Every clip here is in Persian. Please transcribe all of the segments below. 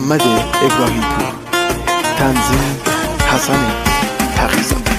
محمد ابراهیم پور، تنظیم حسن تقی‌زاده.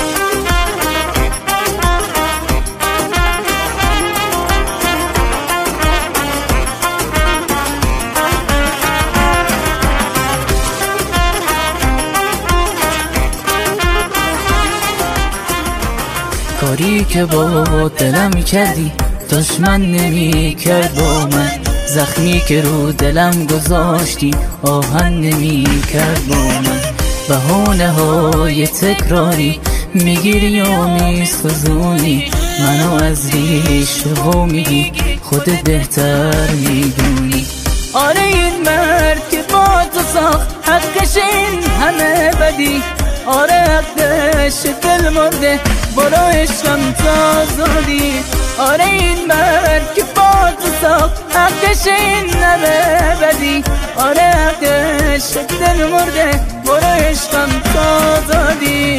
کاری که با دلم کردی دشمن نمی کرد با من، زخمی که رو دلم گذاشتی آهن نمی کرد با من. بهانه های تکراری میگیری و میسوزونی منو از ریشه و میگی خودت بهتر میدونی. آره این مرد که با تو ساخت حقش این همه بدی، آره حقش دل مرده برو عشقم تا زودی. آره این مرد که با تو ساخت حقش این همه بدی، آره حقش دل مرده برو عشقم تا زودی.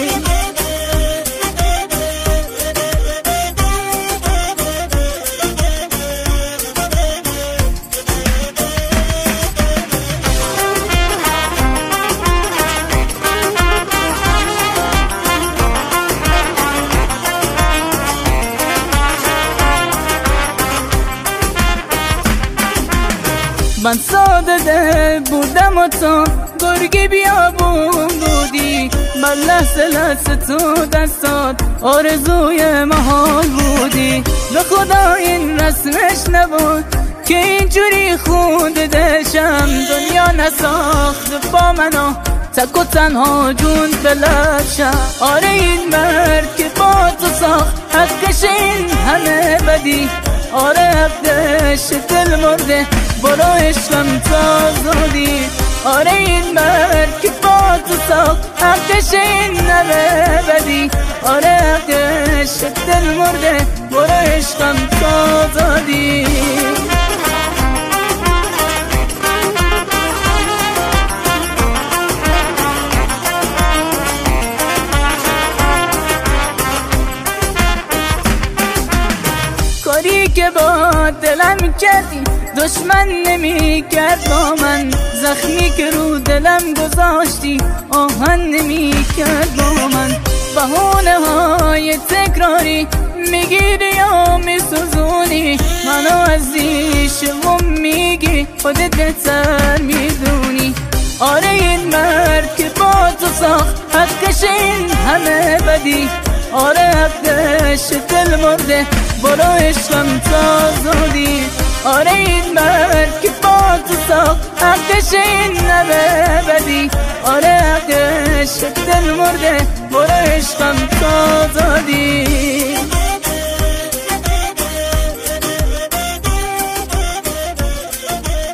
من ساده دل بودم و تو گرگی بیابون بودی، من لحظه لحظه تو دستات آرزوی محال بودی. به خدا این رسمش نبود که اینجوری خود دلشم، دنیا نساخت با منو تک و تنها جون بلشم. آره این مرد که با تو ساخت حقش این همه بدی، آره حقش دل مرده برو عشقم تا زودی. آره این مرد که با تو ساخت حقش این همه بدی، آره حقش دل مرده برو عشقم تا زودی. کاری که با دلم کردی دشمن نمی کرد با من، زخمی که رو دلم گذاشتی آهن نمی کرد با من. بهانه های تکراری میگیری و میسوزونی منو از ریشه و میگی خودت بهتر میدونی. آره این مرد که با تو ساخت حقش این همه بدی، آره حقش دل مرده برو عشقم تا زودی. آره این مرد که با تو ساخت حقش این همه بدی،